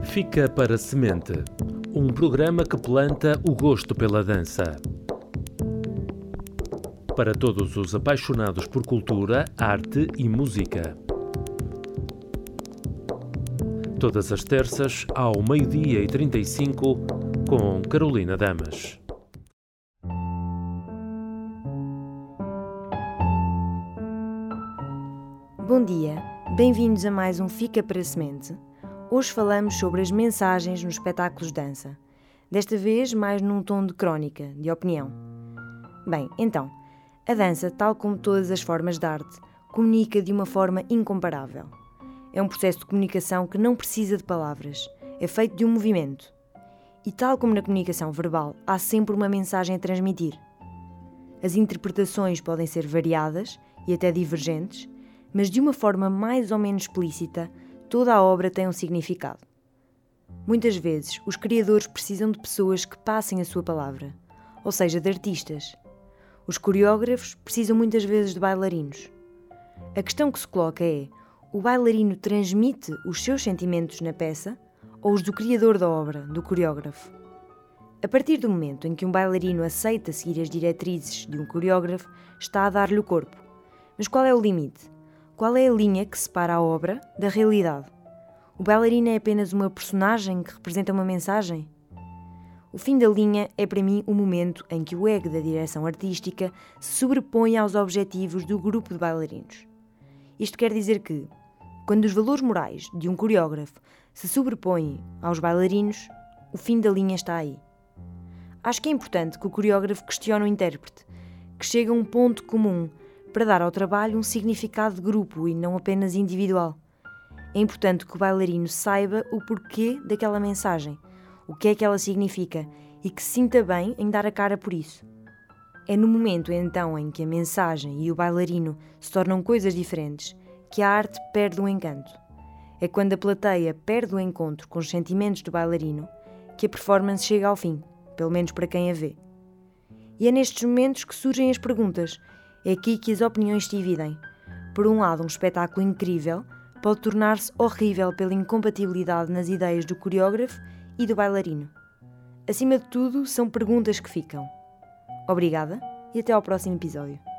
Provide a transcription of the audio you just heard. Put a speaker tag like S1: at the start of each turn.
S1: Fica para Semente, um programa que planta o gosto pela dança. Para todos os apaixonados por cultura, arte e música. Todas as terças, ao 12h35, com Carolina Damas.
S2: Bom dia, bem-vindos a mais um Fica para Semente. Hoje falamos sobre as mensagens nos espetáculos de dança. Desta vez mais num tom de crónica, de opinião. Bem, então, a dança, tal como todas as formas de arte, comunica de uma forma incomparável. É um processo de comunicação que não precisa de palavras, é feito de um movimento. E tal como na comunicação verbal, há sempre uma mensagem a transmitir. As interpretações podem ser variadas e até divergentes, mas de uma forma mais ou menos explícita, toda a obra tem um significado. Muitas vezes, os criadores precisam de pessoas que passem a sua palavra, ou seja, de artistas. Os coreógrafos precisam muitas vezes de bailarinos. A questão que se coloca é: o bailarino transmite os seus sentimentos na peça ou os do criador da obra, do coreógrafo? A partir do momento em que um bailarino aceita seguir as diretrizes de um coreógrafo, está a dar-lhe o corpo. Mas qual é o limite? Qual é a linha que separa a obra da realidade? O bailarino é apenas uma personagem que representa uma mensagem? O fim da linha é para mim o momento em que o ego da direção artística se sobrepõe aos objetivos do grupo de bailarinos. Isto quer dizer que, quando os valores morais de um coreógrafo se sobrepõem aos bailarinos, o fim da linha está aí. Acho que é importante que o coreógrafo questione o intérprete, que chegue a um ponto comum para dar ao trabalho um significado de grupo e não apenas individual. É importante que o bailarino saiba o porquê daquela mensagem, o que é que ela significa e que se sinta bem em dar a cara por isso. É no momento então em que a mensagem e o bailarino se tornam coisas diferentes que a arte perde o encanto. É quando a plateia perde o encontro com os sentimentos do bailarino que a performance chega ao fim, pelo menos para quem a vê. E é nestes momentos que surgem as perguntas. É aqui que as opiniões se dividem. Por um lado, um espetáculo incrível pode tornar-se horrível pela incompatibilidade nas ideias do coreógrafo e do bailarino. Acima de tudo, são perguntas que ficam. Obrigada e até ao próximo episódio.